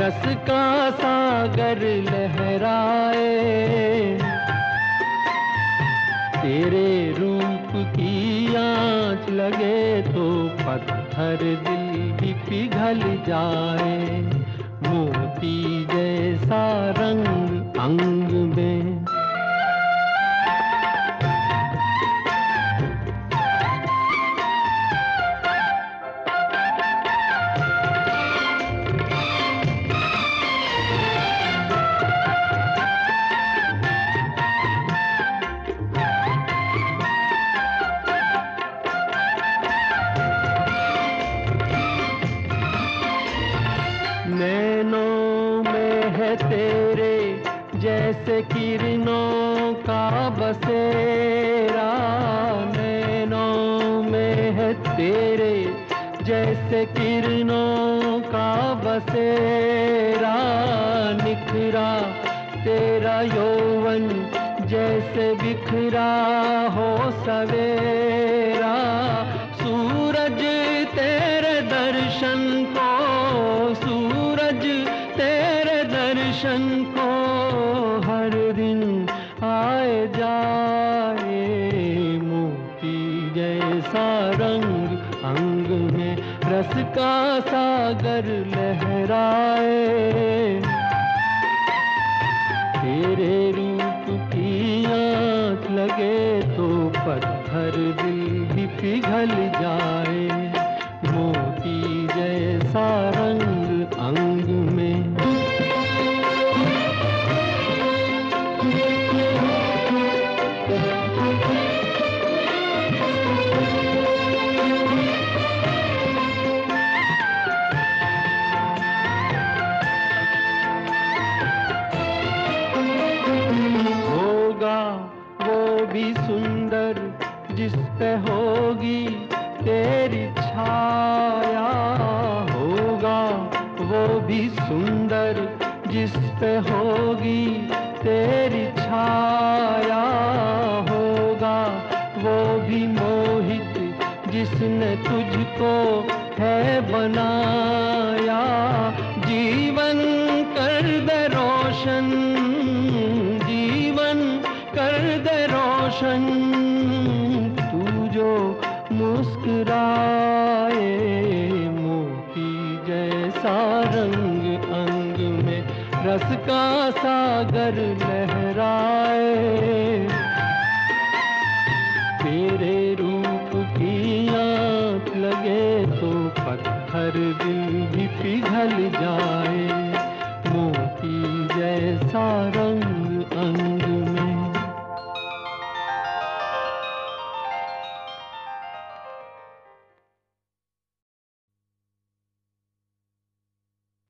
रस का सागर लहराए। तेरे रूप की आँच लगे तो पत्थर दिल भी पिघल जाए। मोती जैसा रंग अंग में, नैनों में है तेरे जैसे किरणों का बसेरा। नैनों में है तेरे जैसे किरणों का बसेरा। निखरा तेरा यौवन जैसे बिखरा हो सवेरा। सूरज तेरे दर्शन को, सूरज तेरे दर्शन को हर दिन आए जाए। मोती जैसा रंग अंग में, रस का सागर लहराए। तेरे रूप की आँच लगे तो पत्थर दिल भी पिघल जाए। मोती जैसा रंग अंग में। होगा वो भी सुंदर जिस पे होगी तेरी छाया। होगा वो भी सुंदर जिस पे होगी तेरी छाया। होगा वो भी मोहित जिसने तुझको है बनाया। जीवन कर दे रोशन, जीवन कर दे रोशन तू जो मुस्कुराए। मोती जैसा रंग अंग में, रस का सागर लहराए। तेरे रूप की आँच लगे तो पत्थर दिल भी पिघल जाए। मोती जैसा रंग